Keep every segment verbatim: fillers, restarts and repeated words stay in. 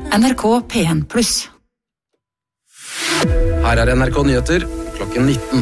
N R K P en pluss. Her er N R K Nyheter, klokken nitten.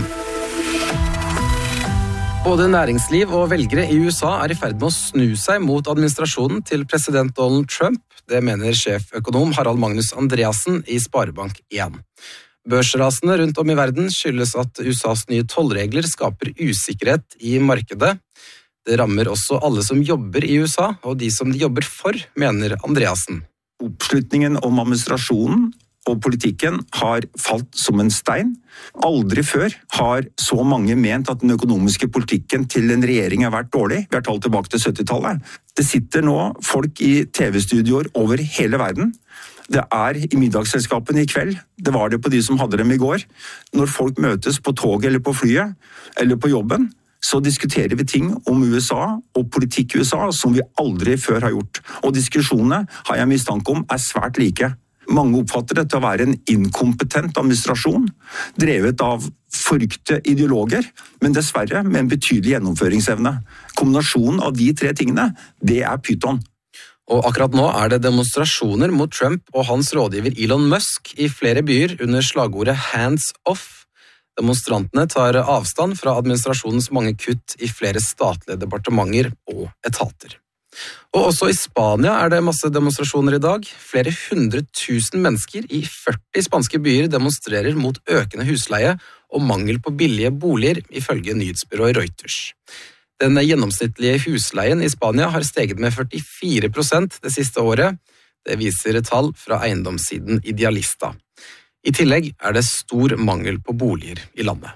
Både næringsliv og velgere i U S A er i ferd med å snu seg mot administrasjonen til president Donald Trump. Det mener sjeføkonom Harald Magnus Andreassen i Sparebank en. Børsrasene rundt om i verden skyldes at U S A's nye tollregler skaper usikkerhet i markedet. Det rammer også alle som jobber i U S A, og de som de jobber for, mener Andreassen. Oppslutningen om administrasjonen og politikken har falt som en stein. Aldri før har så mange ment at den økonomiske politikken til en regjering har vært dårlig. Vi har talt tilbake til syttitallet. Det sitter nå folk i T V-studioer over hele verden. Det er i middagsselskapene i kveld. Det var det på de som hadde dem i går. Når folk møtes på toget eller på flyet, eller på jobben, så diskuterer vi ting om U S A og politikk i U S A som vi aldri før har gjort. Og diskusjonene har jeg mistanke om er svært like. Mange oppfatter det til å være en inkompetent administrasjon, drevet av forrykte ideologer, men dessverre med en betydelig gjennomføringsevne. Kombinasjonen av de tre tingene, det er pyton. Og akkurat nå er det demonstrasjoner mot Trump og hans rådgiver Elon Musk i flere byer under slagordet Hands Off. Demonstrantene tar avstand fra administrasjonens mange kutt i flere statlige departementer og etater. Og også i Spania er det masse demonstrasjoner i dag. Flere hundre tusen mennesker i førti spanske byer demonstrerer mot økende husleie og mangel på billige boliger, ifølge nyhetsbyrået Reuters. Den gjennomsnittlige husleien i Spania har steget med førtifire prosent det siste året. Det viser tall fra eiendomssiden Idealista. I tillegg er det stor mangel på boliger i landet.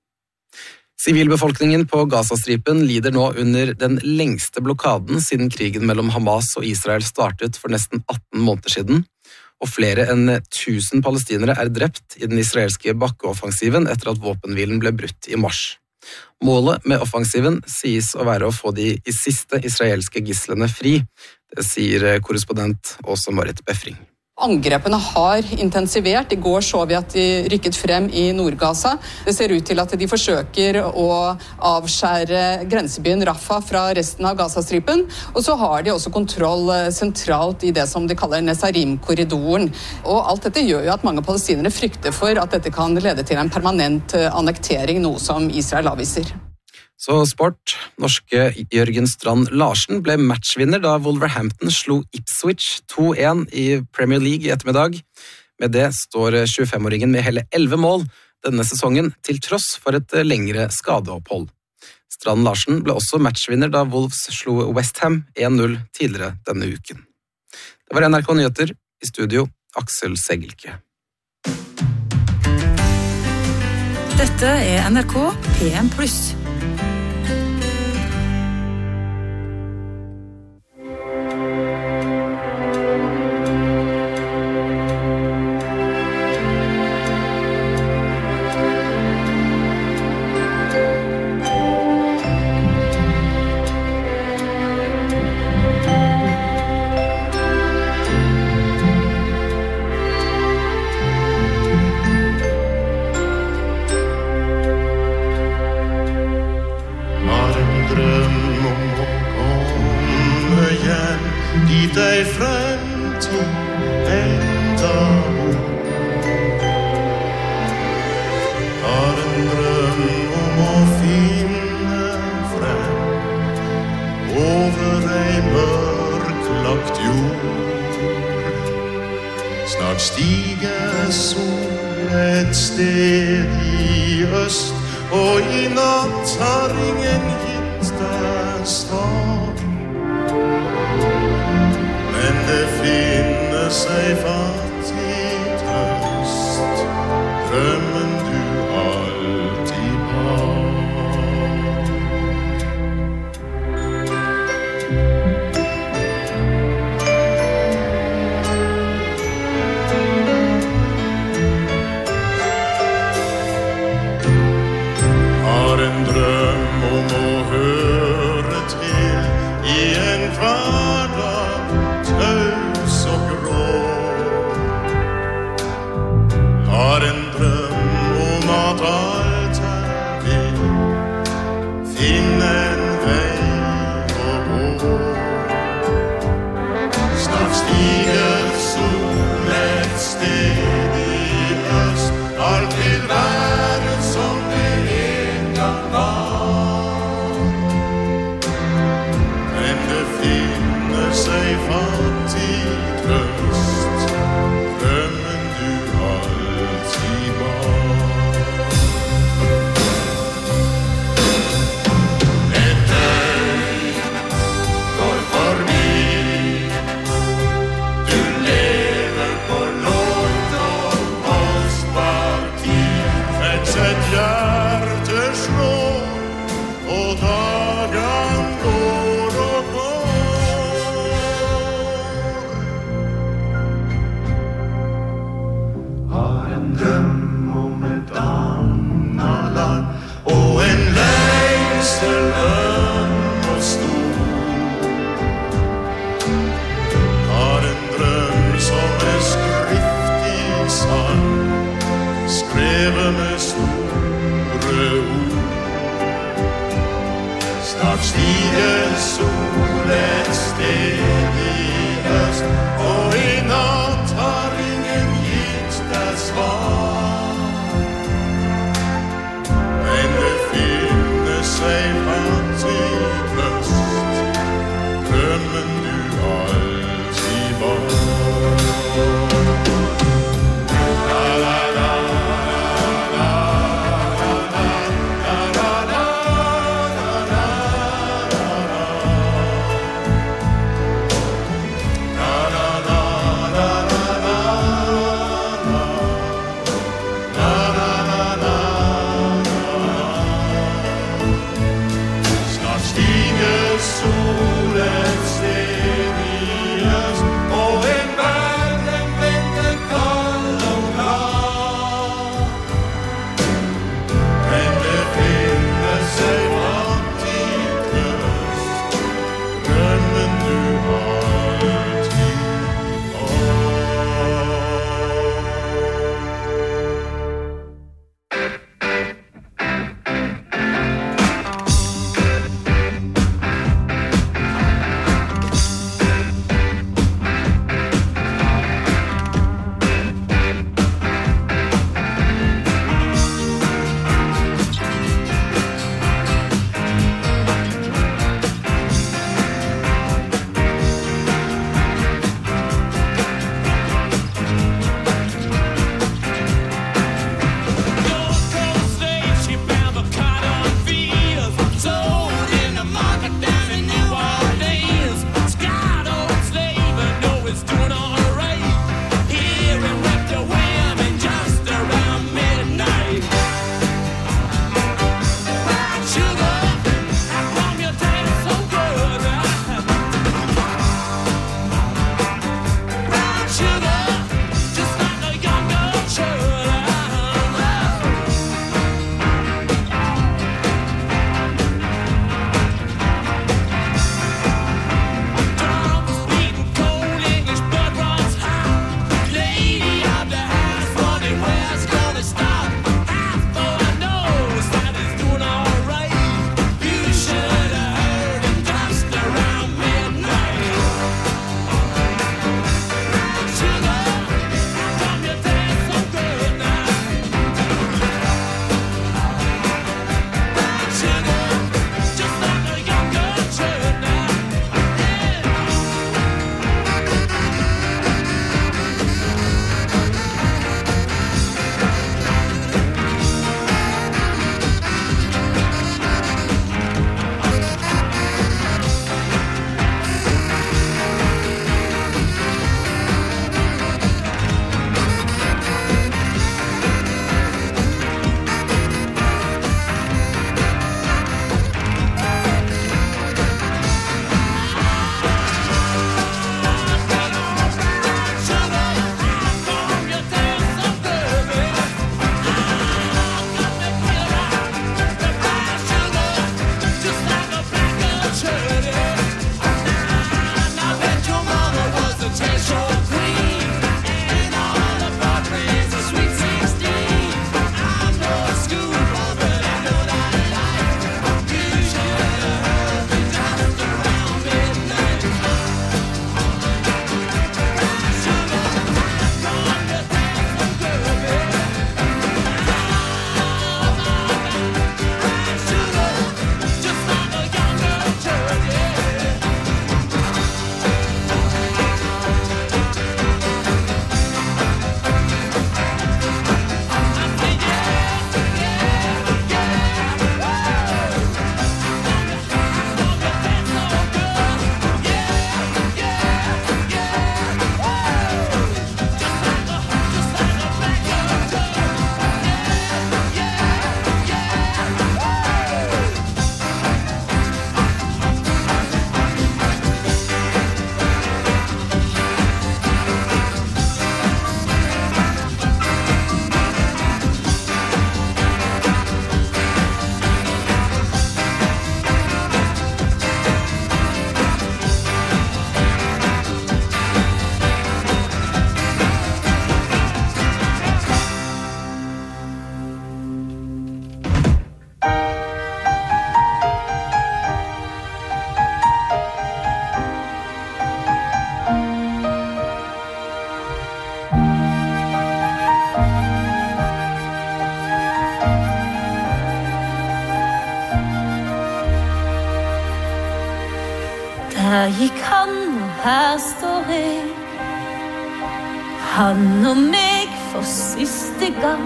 Sivilbefolkningen på Gazastripen lider nå under den lengste blokaden siden krigen mellom Hamas og Israel startet for nesten atten måneder siden, og flere enn tusen palestinere er drept i den israelske bakkeoffensiven etter at våpenhvilen ble brutt i mars. Målet med offensiven sies å være å få de siste israelske gislene fri, det sier korrespondent Åse Marit Befring. Angrepene har intensivert. I går så vi at de rykket frem i Nord-Gaza. Det ser ut til at de forsøker å avskjære grensebyen Rafah fra resten av Gazastripen. Og så har de også kontroll sentralt i det som de kaller Nesarim-korridoren. Og alt dette gjør jo at mange palestinere frykter for at dette kan lede til en permanent annektering, noe som Israel avviser. Så sport. Norske Jørgen Strand Larsen ble matchvinner da Wolverhampton slo Ipswich to en i Premier League i ettermiddag. Med det står tjuefem-åringen med hele elleve mål denne sesongen, til tross for et lengre skadeopphold. Strand Larsen ble også matchvinner da Wolves slo West Ham en null tidligere denne uken. Det var N R K Nyheter, i studio Aksel Segelke. Dette er N R K P en pluss. Snart stiger sol et sted i øst, og i natt har ingen gitt deg svar. Men det finner seg fattig trøst, drømmen du alltid har. Snart stiger sol et sted i øst, og i natt har ingen gitt deg svar. Men det finnes ei fattig trøst, drømmen du alltid var. gikk han, og her står jeg. Han og meg for siste gang.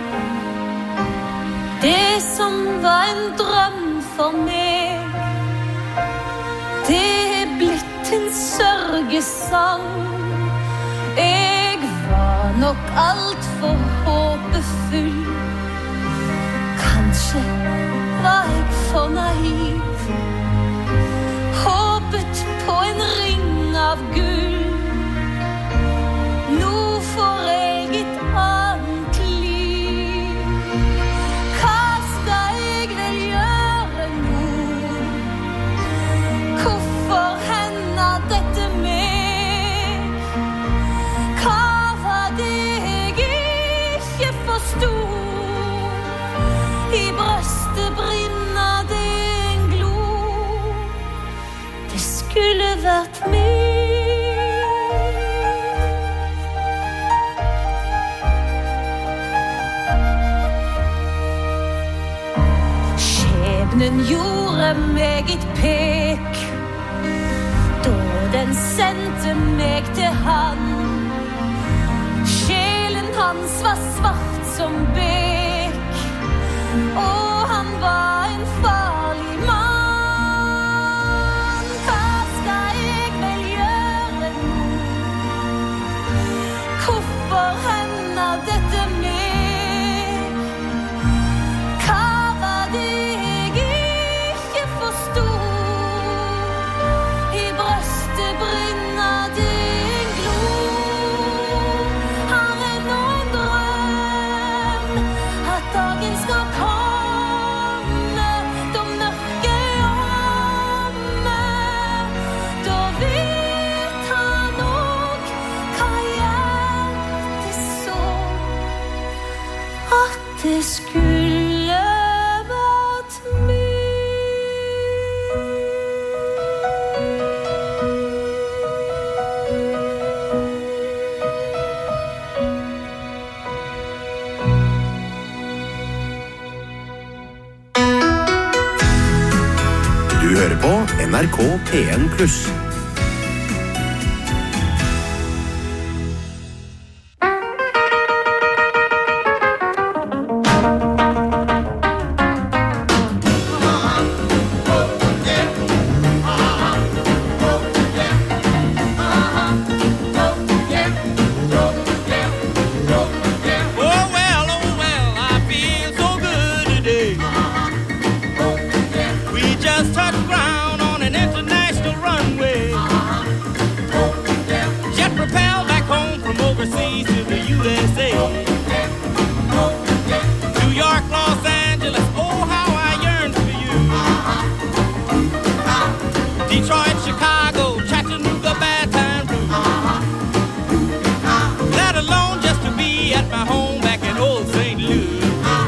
Det som var en drøm for meg, det er blitt en sørgesang. Jeg var nok alt for håpefull. Kanskje var jeg for naiv. Håpet på en ring av gull. Nå får jeg et annet liv. Hva skal jeg vel gjøre nå? Hvorfor hender dette meg? Hva var det jeg ikke forstod? I brøstet brinner det en glo. Det skulle vært meg. Skjebnen gjorde meg et pek da den sendte meg til han. Sjelen hans var svart som bek, og han var en farlig mann. Hva skal jeg vel gjøre nå? Hvorfor hender dette meg? Hva var det jeg ikke forstod? I brøstet brinner det en glo. Har jeg nå en drøm at dagen skal komme, da mørket omme. Da vet han nok hva hjertet så, at det skulle vært meg. Du hører på N R K P N pluss. Oh well, oh well, I feel so good today. We just touched ground on an international runway. Jet propelled back home from overseas to the U S A. New York, Los Angeles, oh how I yearn for you. Detroit, Chicago, Chattanooga, Baton Rouge. Let alone just to be at my home back in old Saint Louis.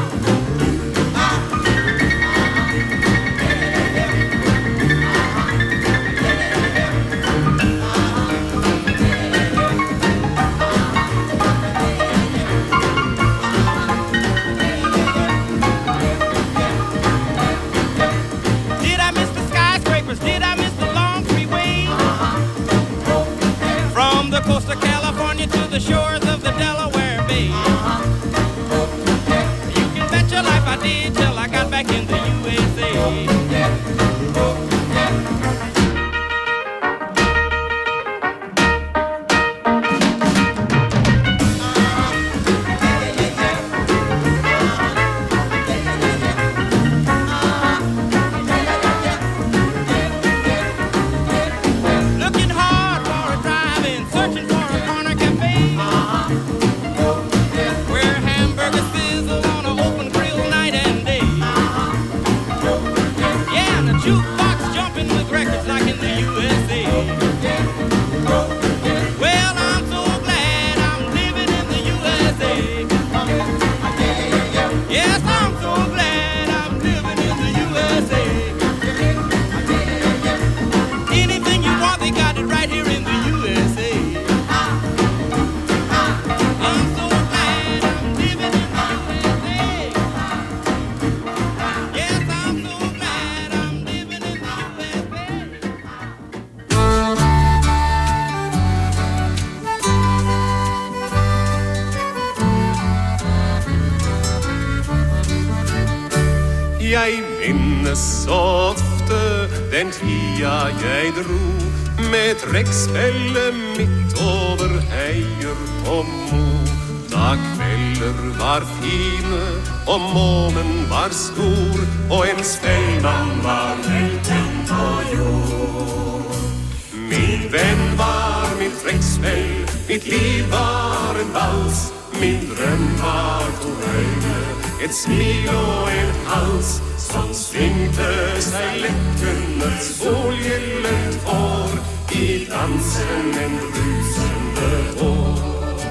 Did I miss the skyscrapers? Did I miss the long freeway? From the coast of California to the shores of the Delaware Bay. You can bet your life I did till I got back in the U S A. Looking hard for a drive-in, searching for a corner cafe. Jeg minnes så ofte den tida jeg dro med trekkspillet mitt over heier og mo. Da kvelder var fine og månen var stor og en spellmann var helten på jord. Min venn var mitt trekkspill, mitt liv var en vals, min drøm var to øyne, et smil og en hals som svingte seg lett under solgyllent hår, i dansen en rusende år.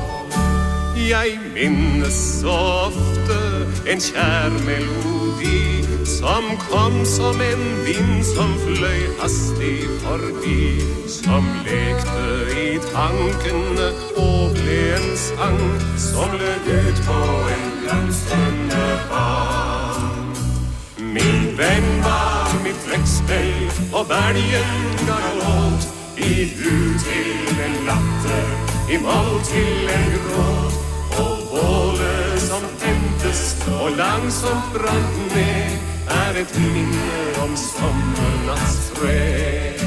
Jeg minnes så ofte en kjær melodi som kom som en vind som fløy hastig forbi, som lekte i tankene og ble en sang som lød ut på en blomstrende barn. Min venn var mitt trekkspill, og belgen ga låt, i hu til en latter, i moll til en gråt, og bålet som tentes og langsomt brant ned, er et minne om sommernattsfred.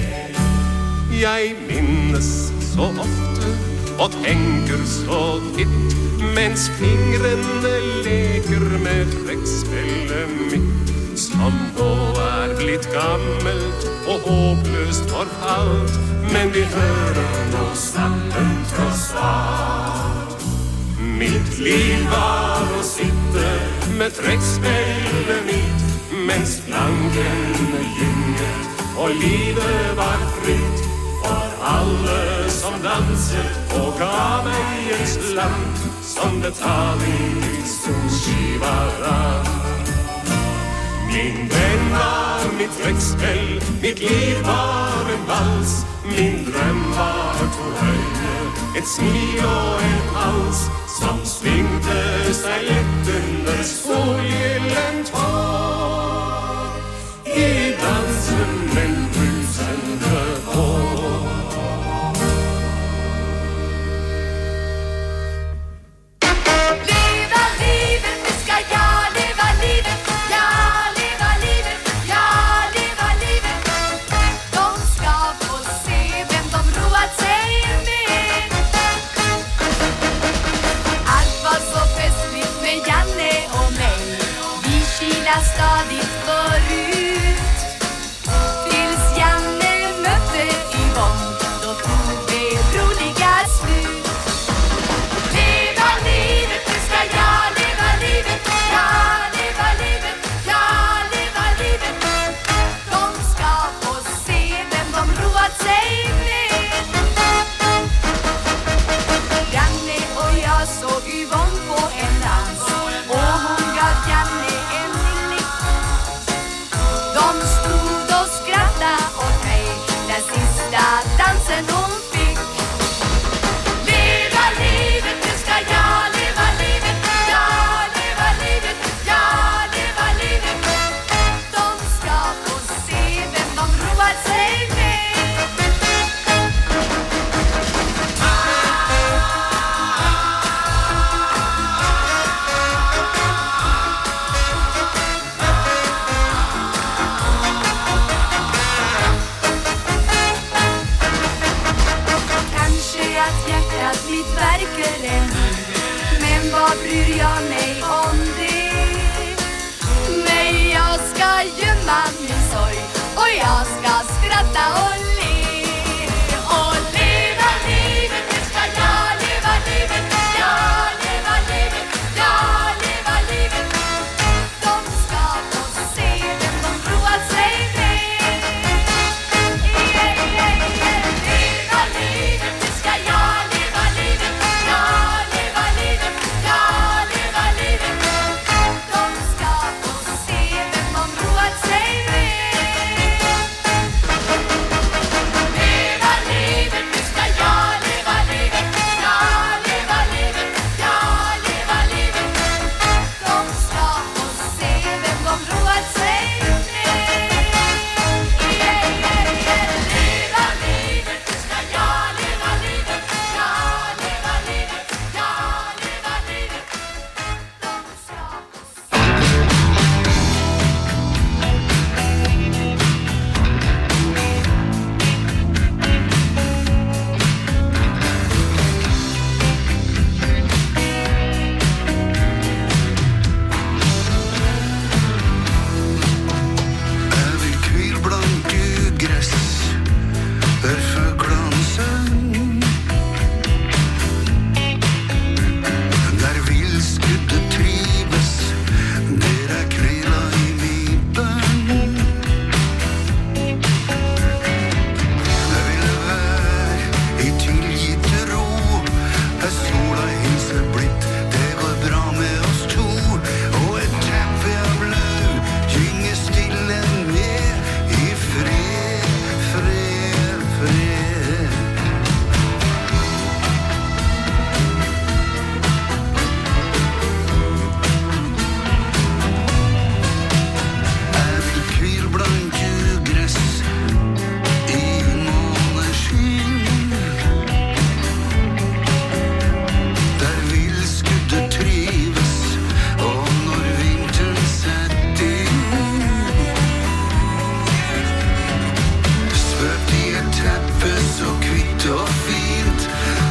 Jeg minnes så ofte og tenker så vidt, mens fingrene leker med trekkspillet mitt, som nå er blitt gammelt og håpløst forfalt, men vi hører nå sammen tross alt. Mitt liv var å sitte med trekkspillet mitt, mens plankene gynget og livet var fritt for alle som danset og ga meg en slant som betaling til solskiva rand. Min venn var mitt trekkspill, mitt liv var en vals, min drøm var to øyne, et smil og en hals som svingte seg lett under solgyllent hår, i dansen en rusende år. Leva livet, nu ska jag leva livet, ja, leva livet, ja, leva livet. De ska få se vem de roat sig med. Allt var så festligt med Janne och mig, vi kilar stadigt förut, tills Janne mötte Yvonne, då tog det roliga slut. Leva livet, nu ska jag leva livet, ja, leva livet, ja, leva livet. De ska få se vem de roat sig med. Janne och jag såg Yvonne på en dans, och hon gav Janne en nick. De stod och skrattade åt mig den sista dansen hon fick. Leva livet, nu ska jag leva livet, ja, leva livet, ja, leva livet. De ska få se vem de roat sig med. Kanske att hjärtat mitt verkar en, men vad bryr jag mig om det? Nej, jag ska gömma min sorg, och jag ska skratta och le. Och leva livet, nu ska jag leva livet, ja, leva livet, ja, leva livet. De ska få se vem de roat sig med. Yeah, yeah, yeah. Leva livet, nu ska jag leva livet, ja, leva livet, ja, leva livet. De ska få se vem de roat sig med.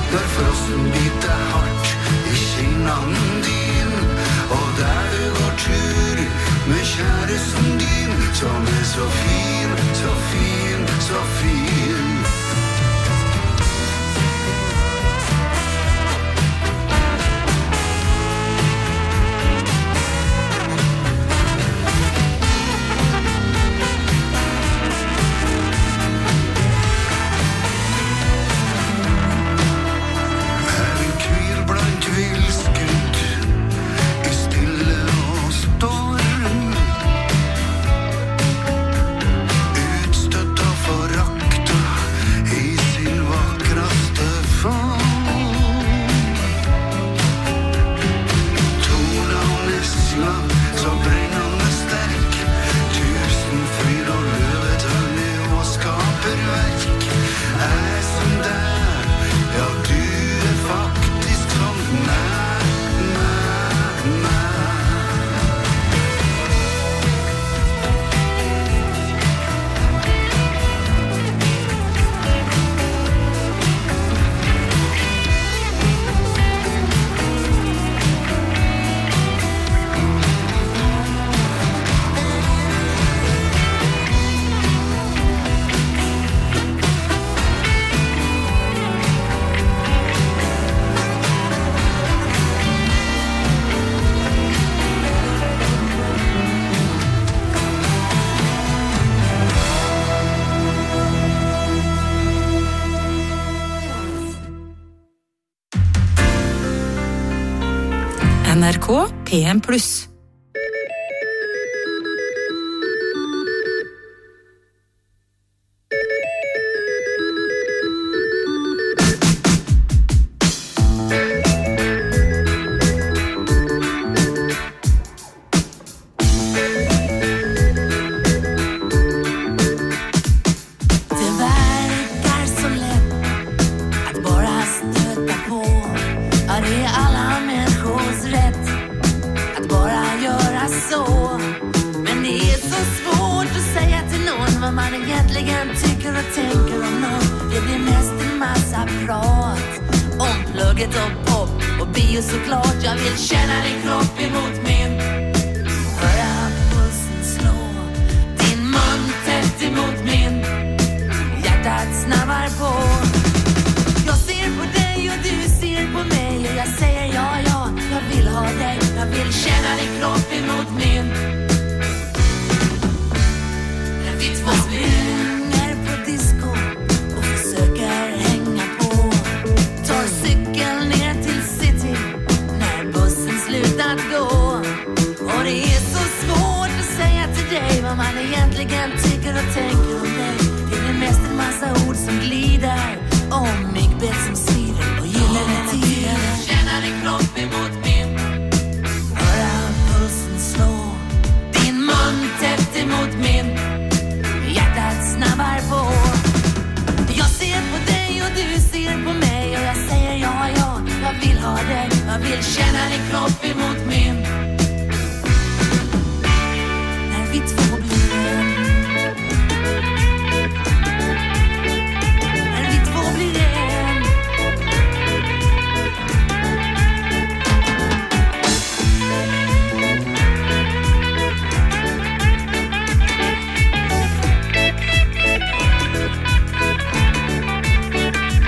När frosten biter hardt i kinnan din, och där du går tur med kärleken din, som är så fin, så fin, så fin. N R K P en pluss.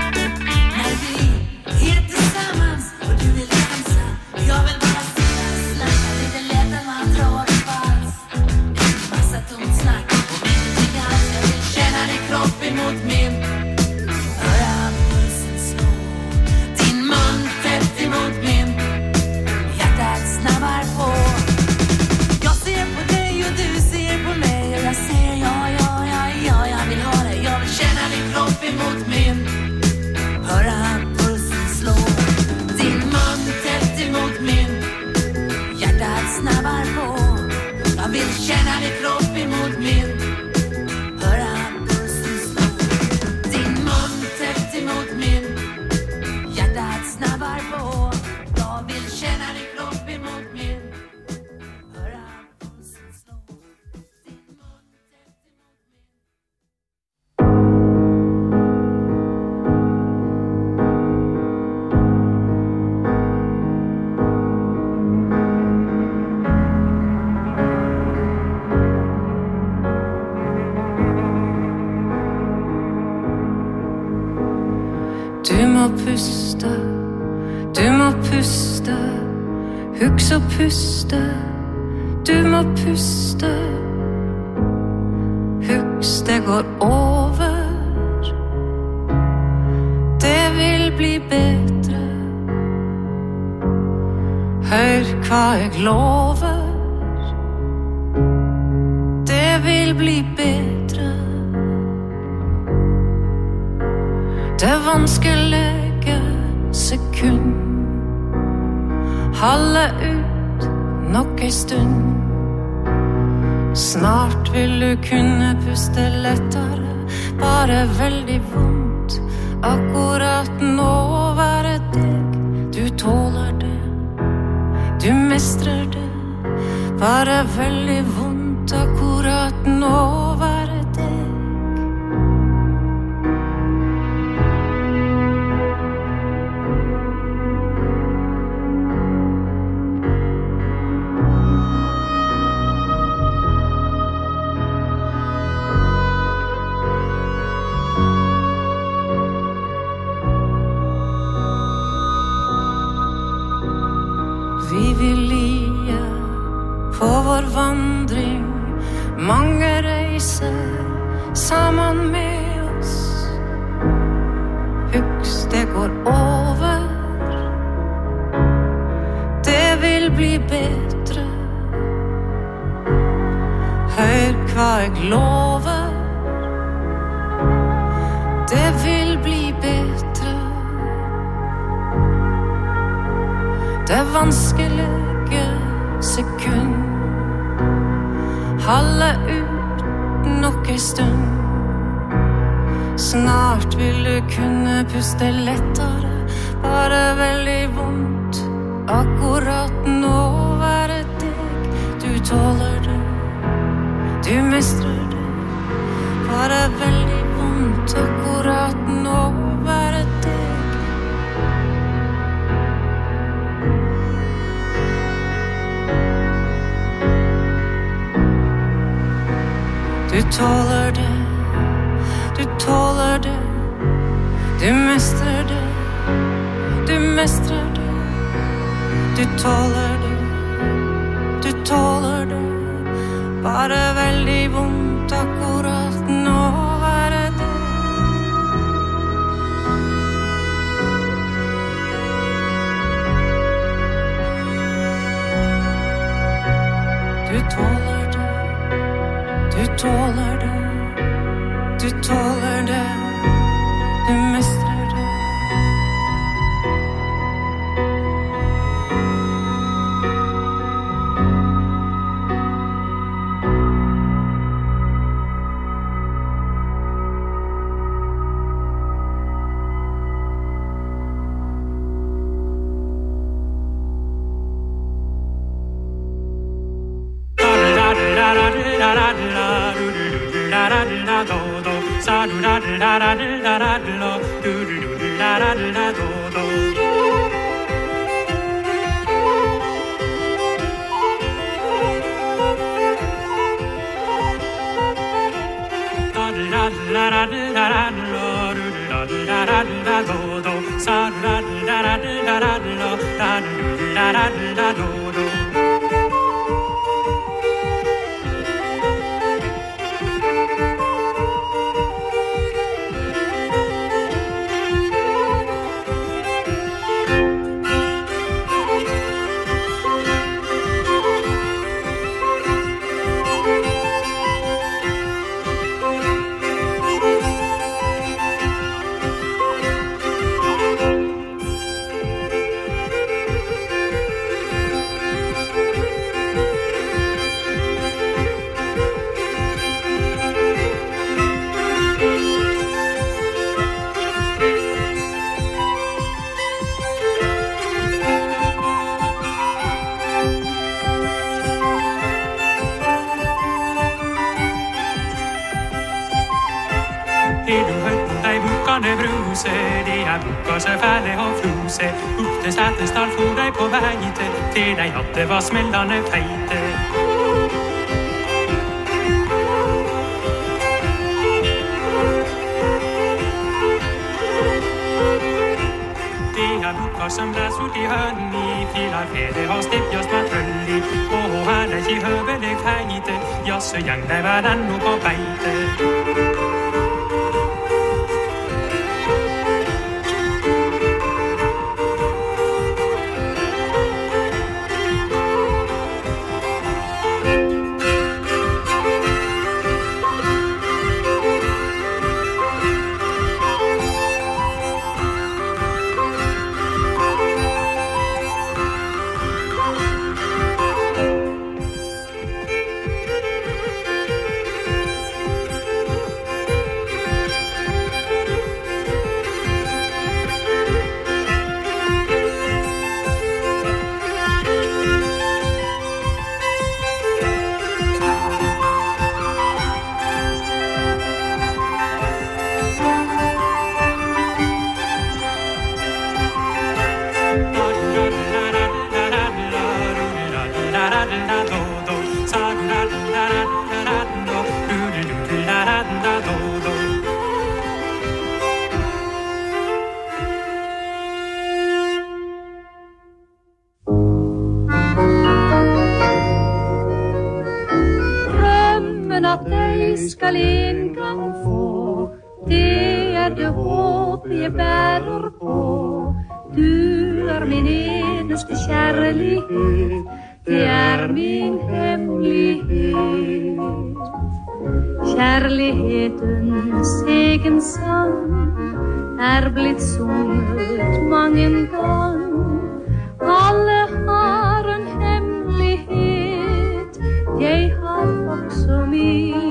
När vi är tillsammans och du vill dansa, jag vill bara se Du må puste, du må puste, husk å puste, du må puste, husk det går over, det vil bli bedre. Hør hva jeg lover, det vil bli bedre. Det vanskelige sekund, halve ut nok en stund. Snart vil du kunne puste lettere, bare veldig vondt. Akkurat nå være deg, du tåler det, du mestrer det. Bare veldig vondt, akkurat nå være deg. Vi vil lie på vår vandring, mange reiser sammen med oss. Husk det går over, det vil bli bedre. Hør hva jeg lover, det vil bli bedre. Det vanskelige sekund, halve ut nok en stund. Snart vil du kunne puste lettere, bare veldig vondt. Akkurat nå være deg, du tåler det, du mestrer det. Bare veldig vondt, akkurat nå være deg. Du tåler det, du tåler det, du mestrer det, du mestrer det. Du tåler det, du tåler det, bare veldig vondt akkurat nå være det. Du tåler det, du tåler det, du tåler det, du mestrer det. De er bukka så fæle og flose. Opp til Setesdal for deg på vei til, til deg at det var smellende feite. Det er bukker som blæs ut i hønni, filar fede har stipp just med trølli. Og han er ikke høvelig feite, jasse gjeng det var den nå på beite. Skal en gang få, det er det håp jeg bærer på. Du er min eneste kjærlighet, det er min hemmelighet. Kjærlighetens egen sang er blitt sunget mange gang. Alle har en hemmelighet, jeg har også min.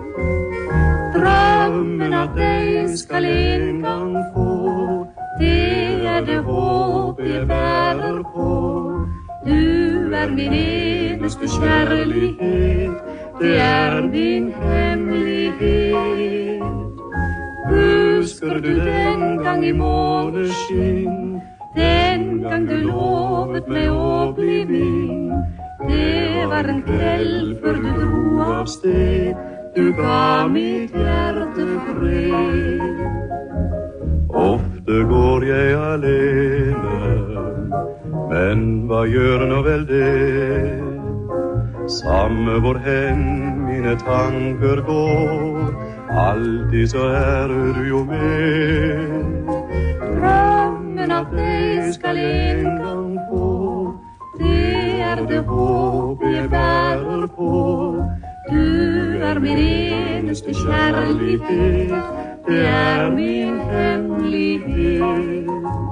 Drømmen at deg skal en gang få, det er det håp jeg bærer på. Du er min eneste kjærlighet, det er min hemmelighet. Husker du den gang i måneskinn, den gang du lovet meg å bli min? Det var en kveld før du dro av sted, du ga mitt hjerte fred. Ofte går jeg alene, men hva gjør nå vel det? Samme hvor hen mine tanker går, alltid så er du jo med. Drømmen at deg skal en gang få, det er det håp jeg bærer på. Du er min eneste kjærlighet, det er min hemmelighet.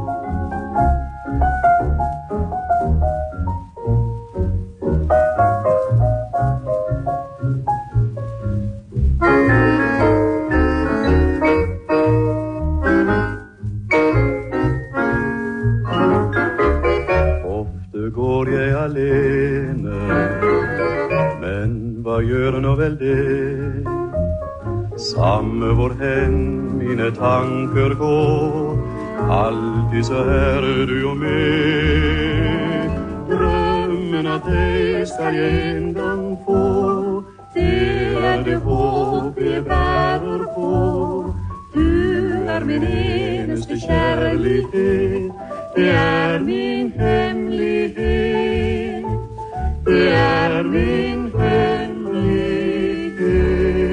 Ofte går jeg alene, men hva gjør nå vel det? Samme hvor hen mine tanker går, alltid så er du jo med. Drømmen at deg skal jeg en gang få, det er det håp jeg bærer på. Du er min eneste kjærlighet, det er min hemmelighet. Det er min hemmelighet.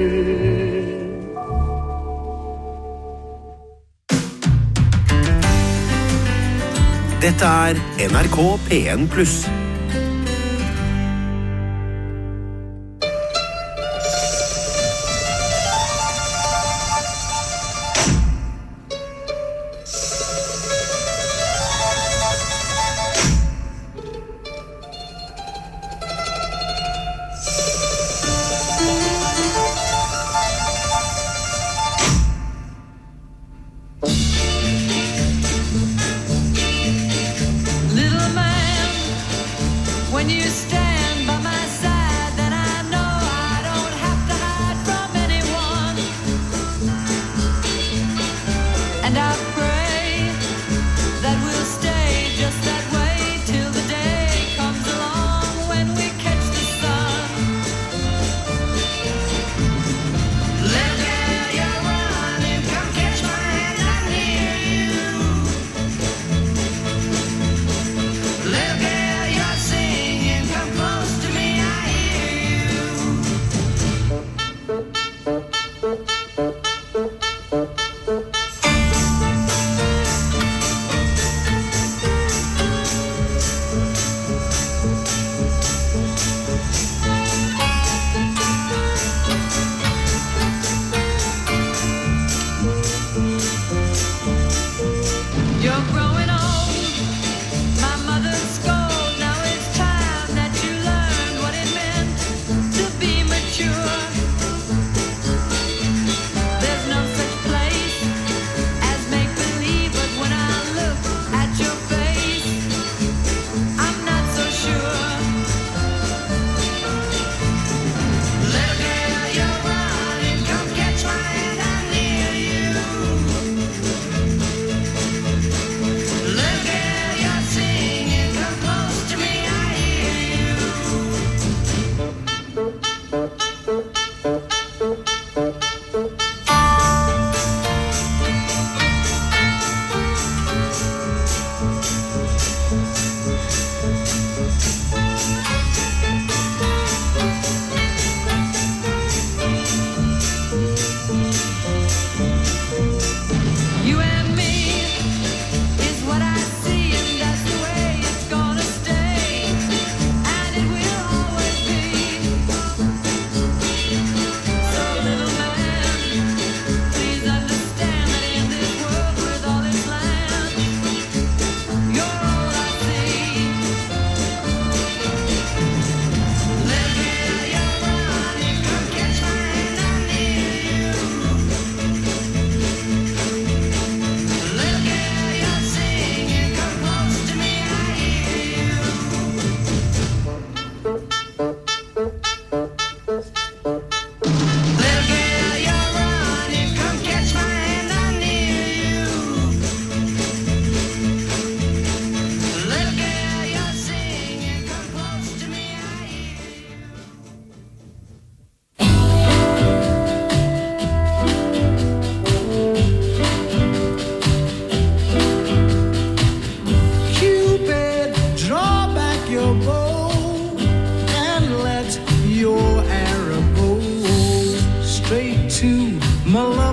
Dette er N R K P en pluss.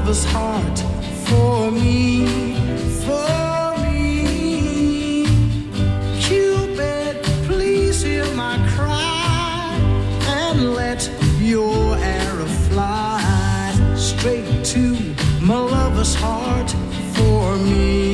lover's heart for me, for me. Cupid, please hear my cry and let your arrow fly straight to my lover's heart for me.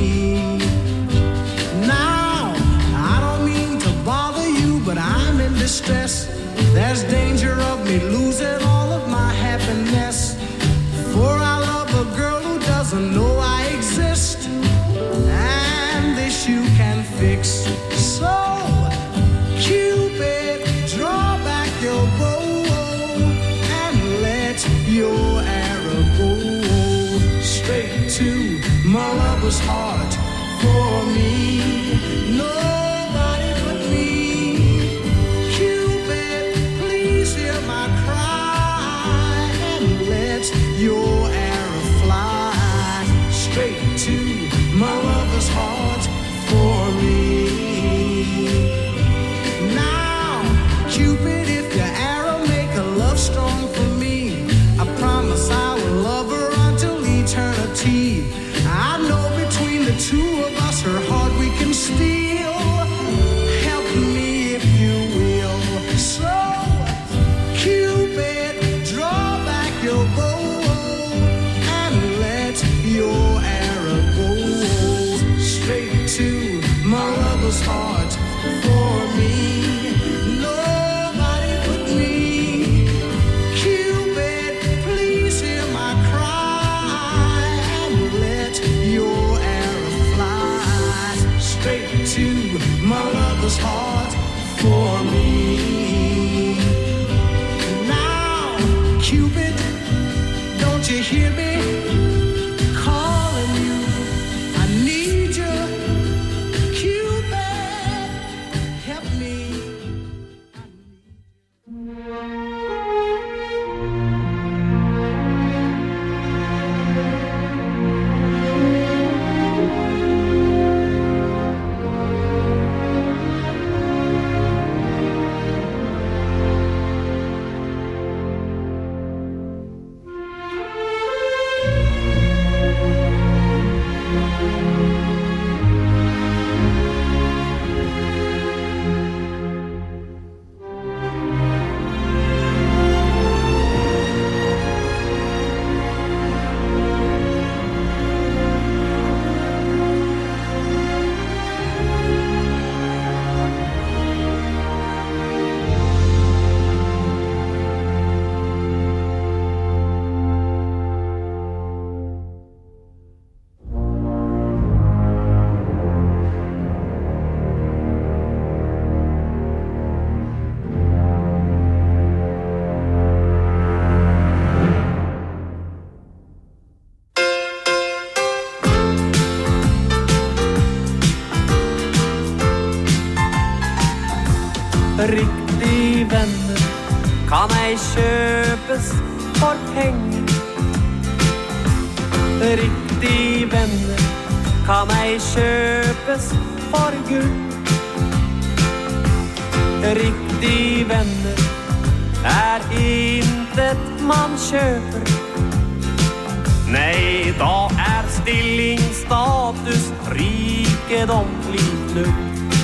Now, I don't mean to bother you, but I'm in distress. There's danger of me losing all of my happiness. For I love a girl who doesn't know I exist, and this you can fix. So, Cupid, draw back your bow and let your arrow go straight to my lover's heart for me. Nobody but me. Cupid, please hear my cry and let your arrow fly straight to my lover's heart for me. Now, Cupid, if your arrow make a love strong for me, I promise I will love her until eternity. I know between the two of us her heart we can steal. Help me if you will. So, Cupid, draw back your bow and let your arrow go straight to my lover's heart for me. Nobody but me. Cupid, please hear my cry and let your arrow fly straight to my lover's heart for me. Now, Cupid, don't you hear me calling you? I need you, Cupid, help me. Riktig venner kan ei kjøpes for penger. Riktig venner kan ei kjøpes for gull. Riktig venner er intet man kjøper. Nei, da er stilling, status, rikedom lik null.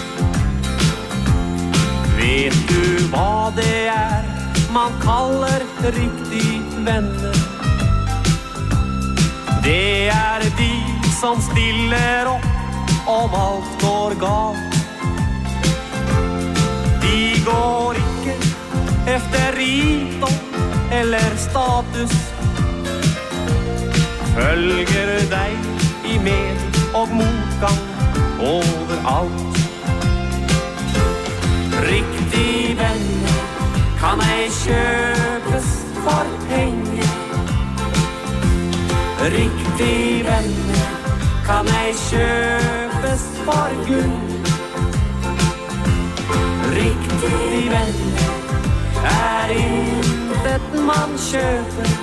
Vet du hva det er man kaller riktig venner? Det er de som stiller opp om alt går galt. De går ikke efter rikdom eller status, følger deg i med og motgang overalt. Riktig venner kan ei kjøpes for penger. Riktig venner kan ei kjøpes for gull. Riktig venner er intet man kjøper.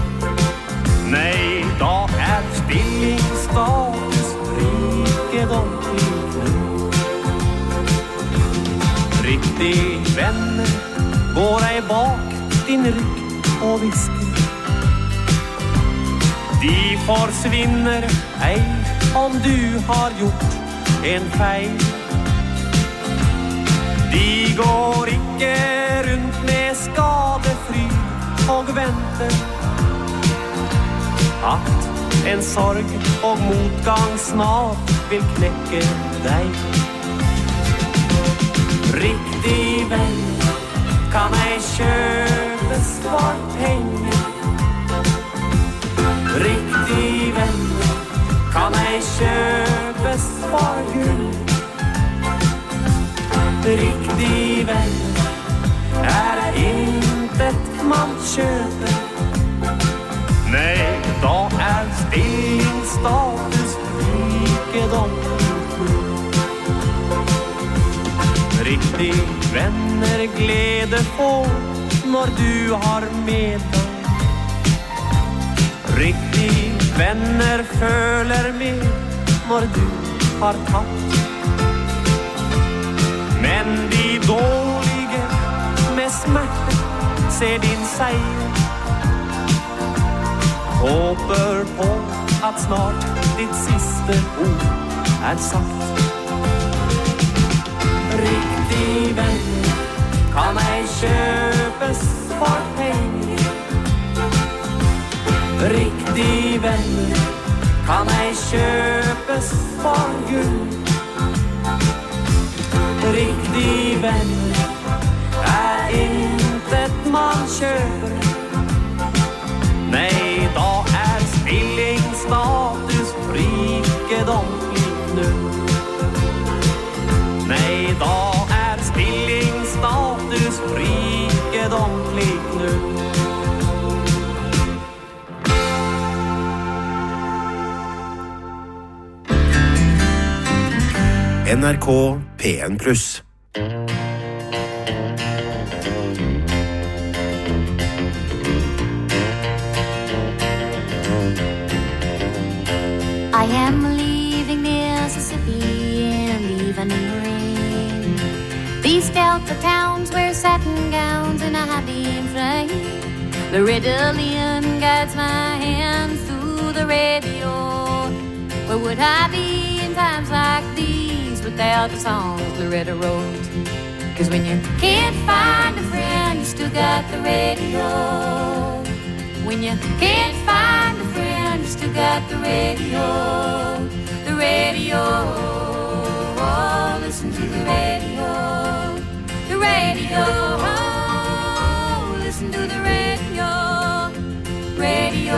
Nei, da er stilling, status, rikedom lik null. Riktig venner går ei bak din rygg og visker. De forsvinner ej om du har gjort en feil. De går ikke rundt med skadefry og venter at en sorg og motgang snart vil knekke deg. Riktig venn kan ei kjøpes for penger. Riktig venn kan ei kjøpes for gull. Riktig venn er intet man kjøper. Nei, da er stilling, status, rikedom. Riktig venner glede får når du har medgang. Riktig venner føler med når du har tatt. Men de dårlige med smerte ser din seier. Håper på at snart ditt siste ord er sagt. Riktig venn kan ei kjøpes for penger. Riktig venn kan ei kjøpes for gull. Riktig venn er intet man kjøper. Nei, da er stilling, status, rikedom lik null. Nei, da er stilling, status, rikedom lik null. N R K P en pluss. I am leaving Mississippi and leaving in the rain. These Delta towns wear satin gowns and a high beam frame. The red alien guides my hands through the radio. Where would I be in times like these without the songs Loretta wrote? Cause when you can't find a friend, you still got the radio. When you can't find a friend, you still got the radio. The radio, oh, listen to the radio. The radio, oh, listen to the radio. Radio,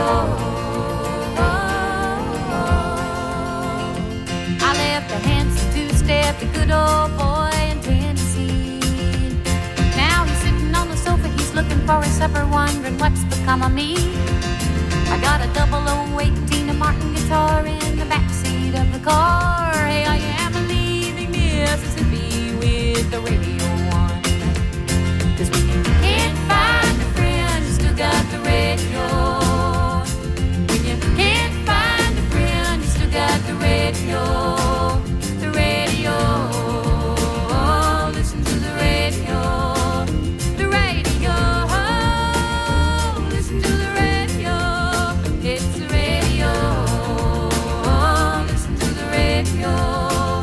oh. I left a handsome two-step, a good old boy in Tennessee. Now he's sitting on the sofa, he's looking for his supper, wondering what's become of me. I got a double oh eight Tina Martin guitar in the backseat of the car. Hey, I am leaving Mississippi with the radio on. Cause when you can't find a friend, you still got the radio. When you can't find a friend, you still got the radio. The radio, oh, listen to the radio. The radio, oh, listen to the radio. It's the radio, oh, listen to the radio.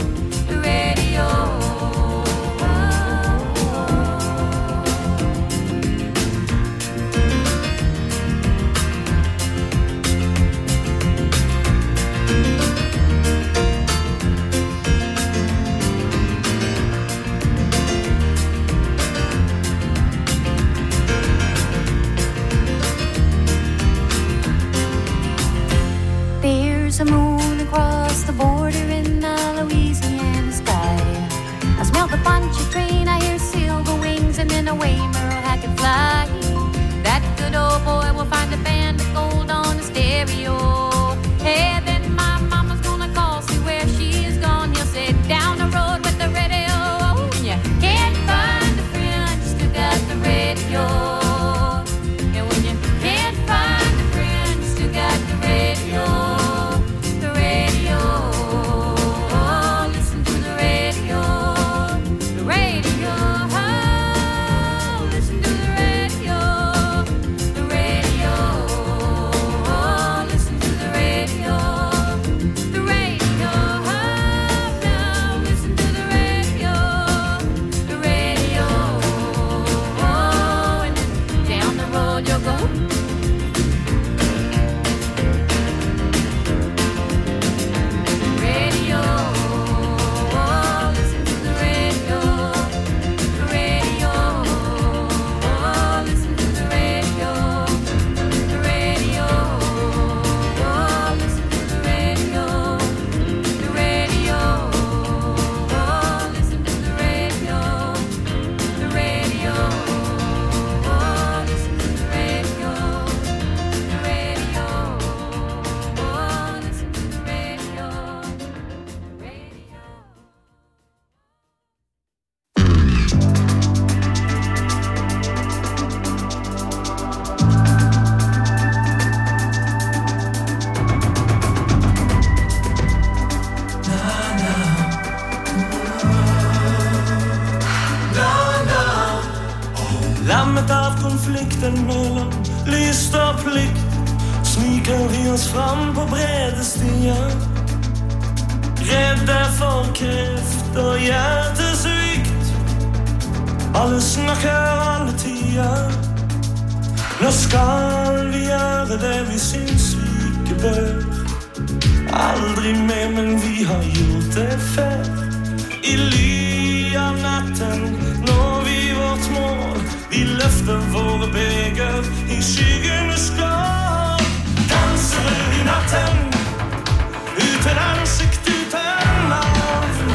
konflikten mellan list och plikt smyger vi oss fram på brädestigar, rädda för kräft och hjärtesvikt. Alle snackar, alle tiar. Nå skal vi göra det vi syns ikke bør. Aldrig mer, men vi har gjort det før. I ly av natten når vi vårt mål. Vi løfter våre beger i skyggenes skål. Dansere i natten, uten ansikt, uten navn.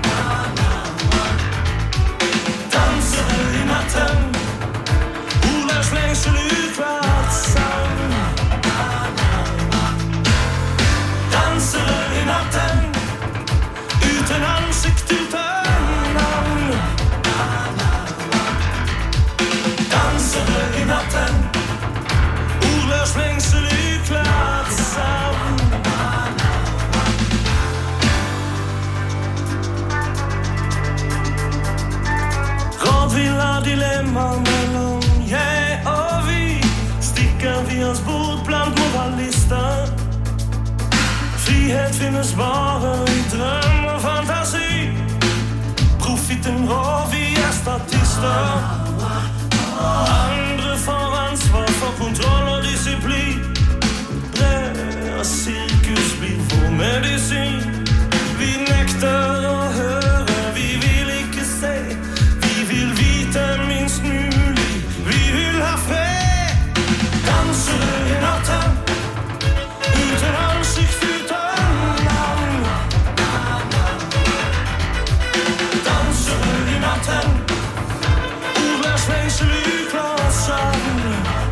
Dansere i natten, ordløs lengsel utvart savn. Dansere i natten, uten ansikt, uten navn. Dansere i natten, ordløs lengsel utvart savn. Rådvilla dilemma mellom jeg og vi. Stikker vi oss bort blant moralister. Frihet finnes bare i drøm og fantasi. Profitten rår, vi er statister. Andre får ansvar for kontroll og disiplin. Brød og sirkus blir vår medisin. Vi nekter å høre, vi vil ikke se. Vi vil vite minst mulig, vi vil ha fred. Dansere i natten, uten ansikt, uten navn. Dansere i natten, ordløs lengsel, uklart savn.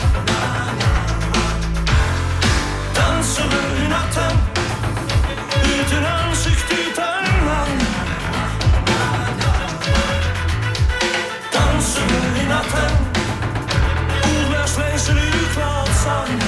Dansere i natten, uten ansikt, uten navn. Dansere i natten, ordløs lengsel, uklart savn.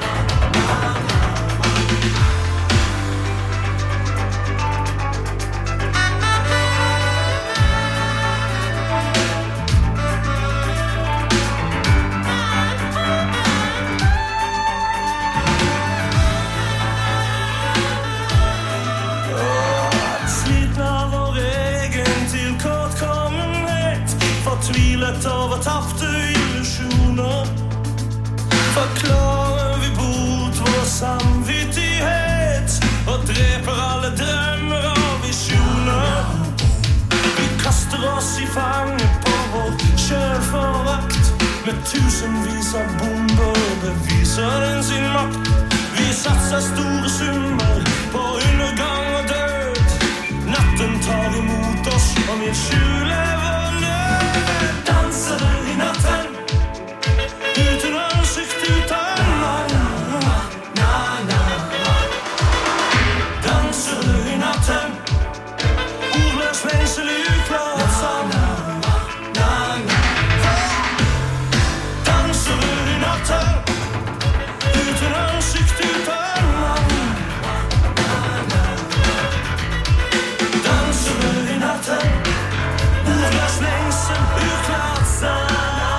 Fortvilet over tapte illusioner. Forklarer vi bort vår samvittighet og dreper alle drømmer og visjoner. Vi kaster oss i fanget på vår selvforakt. Med tusenvis av bomber beviser den sin makt. Vi satser store summer på undergang og død. Natten tar imot oss og vi skjuler vår nød. Dansere i natten, uten ansikt, uten navn. Dansere i natten, ordløs lengsel, uklart savn. Dansere i natten, uten ansikt, uten navn. Dansere i natten, ordløs lengsel, uklart savn.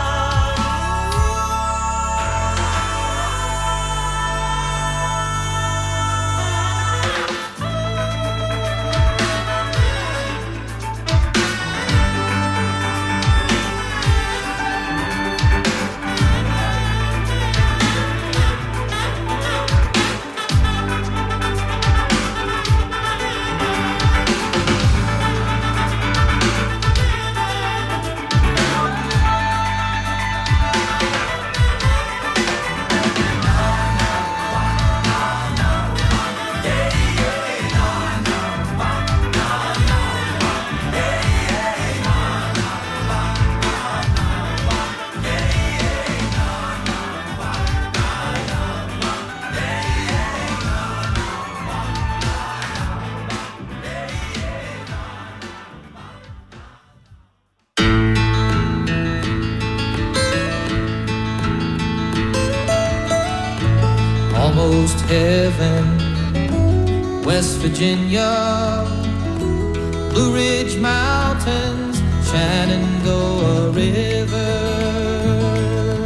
Almost heaven, West Virginia, Blue Ridge Mountains, Shenandoah River.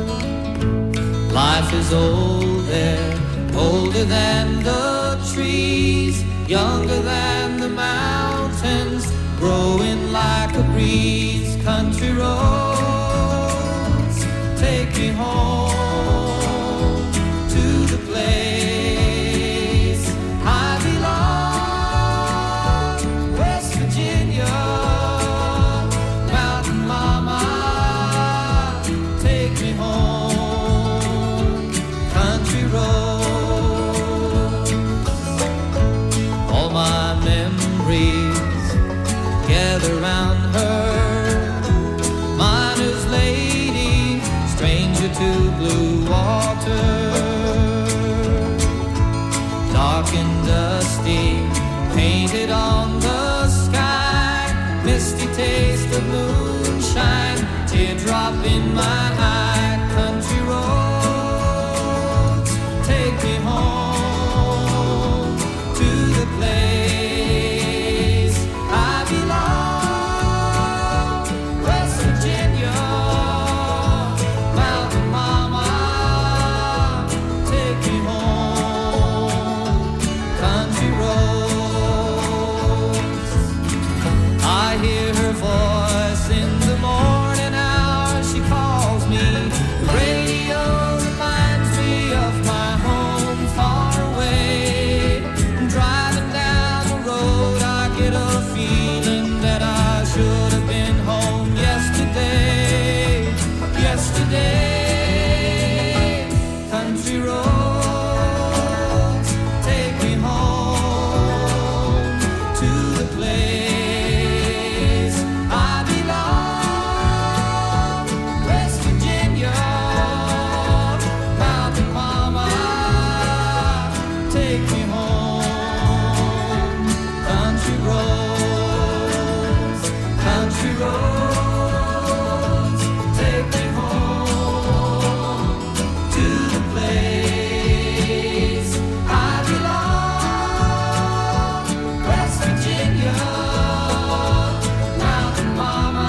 life is old there, older than the trees, younger than the mountains, growing like a breeze. Country roads, take me home to the place I belong. West Virginia, Mountain Mama, take me home. Country roads, all my memories gather round her. Miner's lady, stranger to blue water. Dark and dusty, painted on the sky. Misty taste of moonshine, teardrop in my eye. Country roads, take me home to the place I belong. West Virginia, Mountain Mama, take me home. Country roads, I hear her voice in the morning hour. She calls me. The radio reminds me of my home far away. Driving down the road, I get a feeling that I should have been home yesterday. Yesterday, country roads, take me home to the place I belong. West Virginia, Mountain Mama, take me home. Country roads, country roads, take me home to the place I belong. West Virginia, Mountain Mama,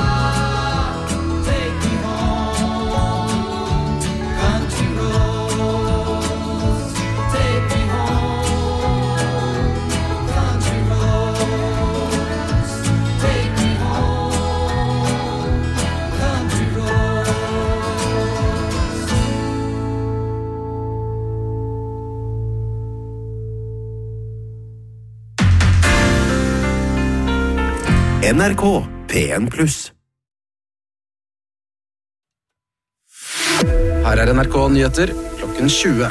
take me home. Country roads, take me home. Country roads, take me home. Country roads. N R K P en pluss. Her er N R K Nyheter klokken tjue.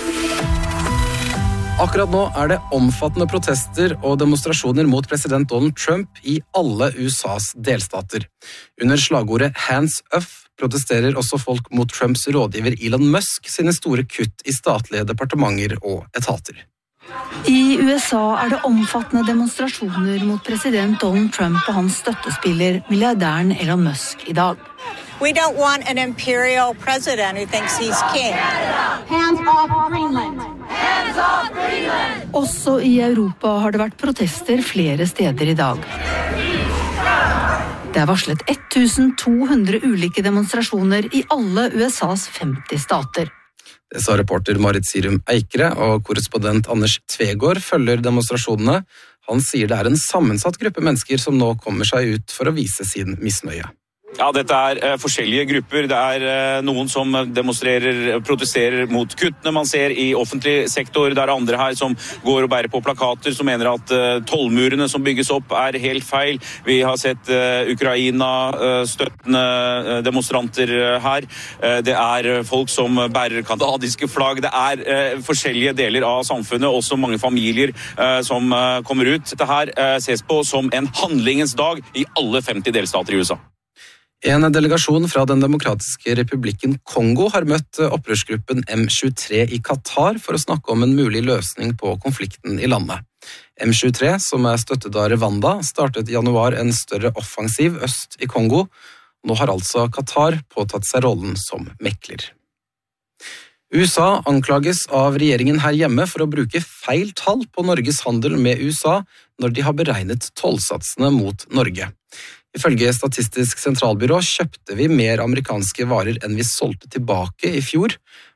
Akkurat nå er det omfattende protester og demonstrasjoner mot president Donald Trump i alle U S A's delstater. Under slagordet Hands Off protesterer også folk mot Trumps rådgiver Elon Musk sine store kutt i statlige departementer og etater. I U S A er det omfattende demonstrasjoner mot president Donald Trump og hans støttespiller, milliardæren Elon Musk, i dag. We don't want an imperial president who thinks he's king. Hands off Greenland. Hands off Greenland. Også i Europa har det vært protester flere steder i dag. Det er varslet to hundre ulike demonstrasjoner i alle U S A's femti stater. Det sa reporter Marit Sirum Eikre, og korrespondent Anders Tvegård følger demonstrasjonene. Han sier det er en sammensatt gruppe mennesker som nå kommer seg ut for å vise sin misnøye. Ja, dette er uh, forskjellige grupper. Det er uh, noen som demonstrerer, protesterer mot kuttene man ser i offentlig sektor. Det er andre her som går og bærer på plakater som mener at uh, tollmurene som bygges opp er helt feil. Vi har sett uh, Ukraina-støttende uh, demonstranter uh, her. Uh, det er folk som bærer kanadiske flagg. Det er uh, forskjellige deler av samfunnet, også mange familier uh, som uh, kommer ut. Dette her uh, ses på som en handlingens dag i alle femti delstater i U S A. En delegasjon fra den demokratiske republikken Kongo har møtt opprørsgruppen M tjuetre i Qatar for å snakke om en mulig løsning på konflikten i landet. M tjuetre, som er støttet av Rwanda, startet i januar en større offensiv øst i Kongo. Nå har altså Qatar påtatt seg rollen som mekler. U S A anklages av regjeringen her hjemme for å bruke feil tall på Norges handel med U S A når de har beregnet tollsatsene mot Norge. Ifølge Statistisk sentralbyrå kjøpte vi mer amerikanske varer enn vi solgte tilbake i fjor.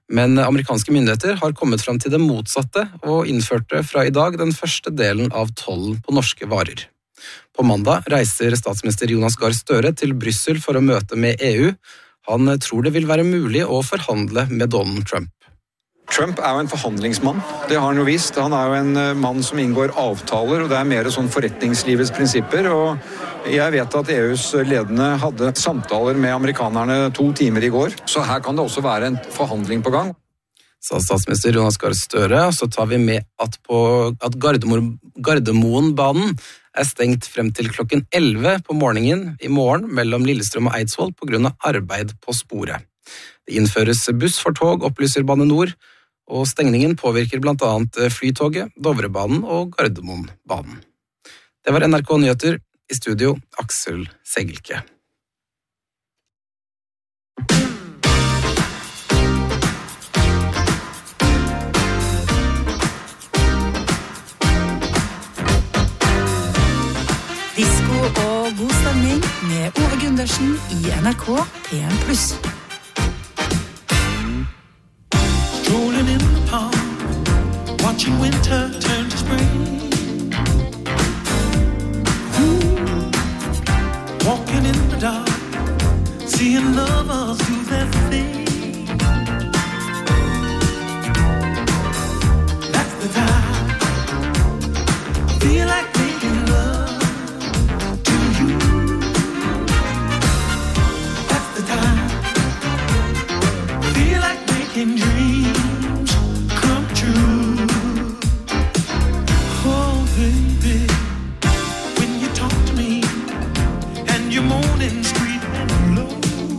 Men amerikanske myndigheter har kommet frem til det motsatte og innførte fra i dag den første delen av tollen på norske varer. På mandag reiser statsminister Jonas Gahr Støre til Brussel for å møte med E U. Han tror det vil være mulig å forhandle med Donald Trump. Trump er jo en forhandlingsmann, det har han jo vist. Han er jo en mann som inngår avtaler, og det er mer sånn forretningslivets prinsipper. Og jeg vet at E U's ledende hadde samtaler med amerikanerne to timer i går, så her kan det også være en forhandling på gang. Sa statsminister Jonas Gahr Støre, så tar vi med at, på, at Gardermo, Gardermoenbanen er stengt frem til klokken elleve på morgenen i morgen mellom Lillestrøm og Eidsvoll på grunn av arbeid på sporet. Det innføres buss for tog, opplyser Bane Nor, og stengningen påvirker blant annet Flytoget, Dovrebanen og Gardermoenbanen. Det var N R K Nyheter, i studio Aksel Segelke. Disko og god stemning med Ove Gundersen i N R K P en pluss. Strolling in the park, watching winter turn to spring. Ooh, walking in the dark, seeing lovers do their thing. That's the time, feel like making love. Making dreams come true. Oh, baby, when you talk to me and you're moaning sweet and low.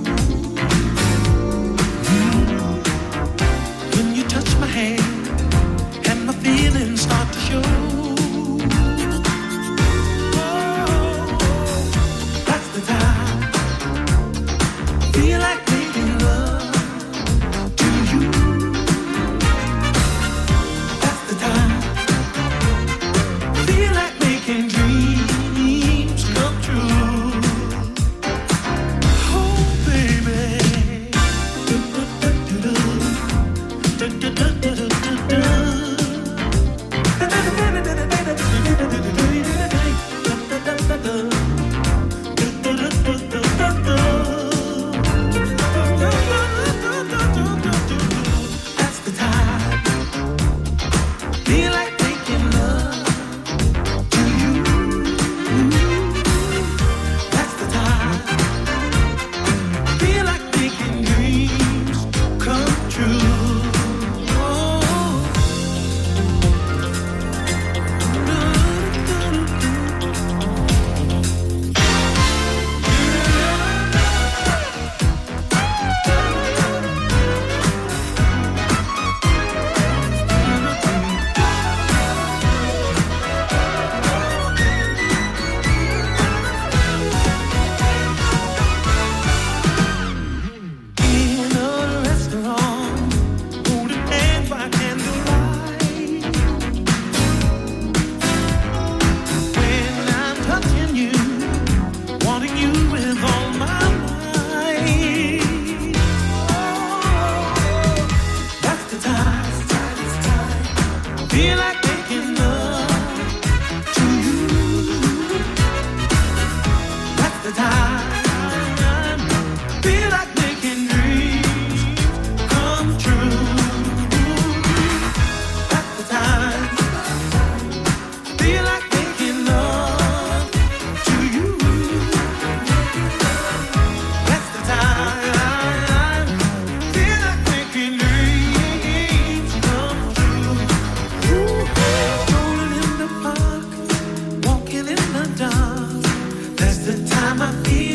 When you touch my hand and my feelings start to show. Oh, that's the time. Feel like making love. That's the time I feel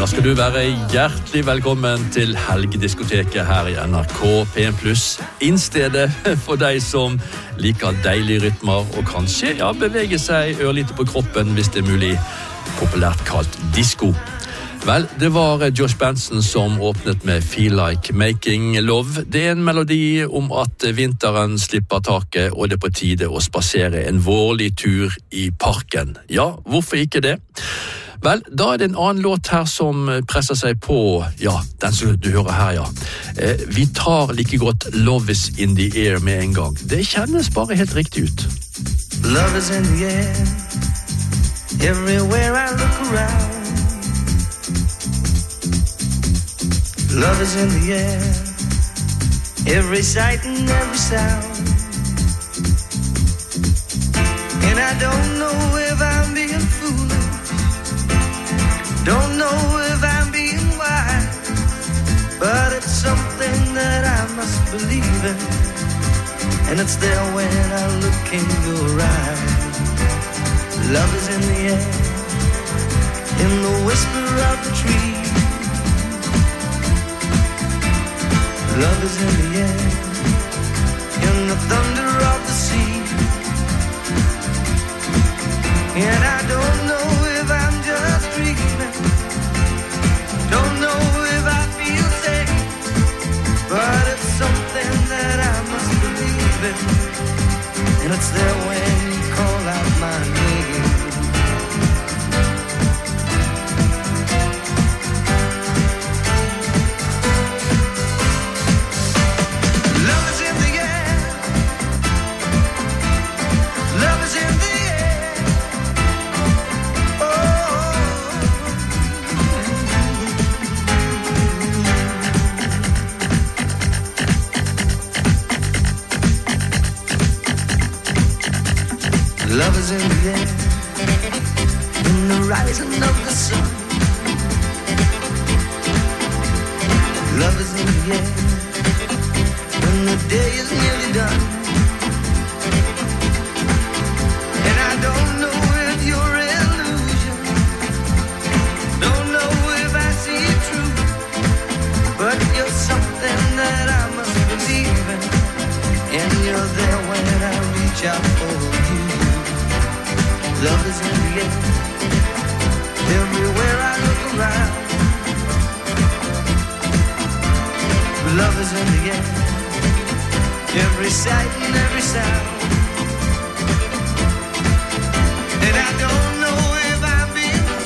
skal du være hjertelig velkommen til helgediskoteket her i N R K P en pluss. Innstedet for deg som liker deilige rytmer og kanskje ja, beveger seg ørlite på kroppen hvis det er mulig, populært kalt disco. Vel, det var Josh Benson som åpnet med Feel Like Making Love. Det er en melodi om at vinteren slipper taket, og det er på tide å spasere en vårlig tur i parken. Ja, hvorfor ikke det? Vel, da er det en annen låt her som presser seg på, ja, den som du hører her, ja. Eh, vi tar like godt Love is in the air med en gang. Det kjennes bare helt riktig ut. Love is in the air, everywhere I look around. Love is in the air, every sight and every sound. And I don't know if I'm being foolish, don't know if I'm being wise, but it's something that I must believe in, and it's there when I look in your eyes. Love is in the air, in the whisper of the tree. Love is in the air, in the thunder of the sea. And I don't know if I'm just dreaming, don't know if I feel safe, but it's something that I must believe in, and it's there when you call out my name. Love is in the air, in the rising of the sun. Love is in the air, when the day is nearly done. And I don't know if you're illusion, don't know if I see it true, but you're something that I must believe in, and you're there when I reach out for you. Love is in the air, everywhere I look around. Love is in the air, every sight and every sound. And I don't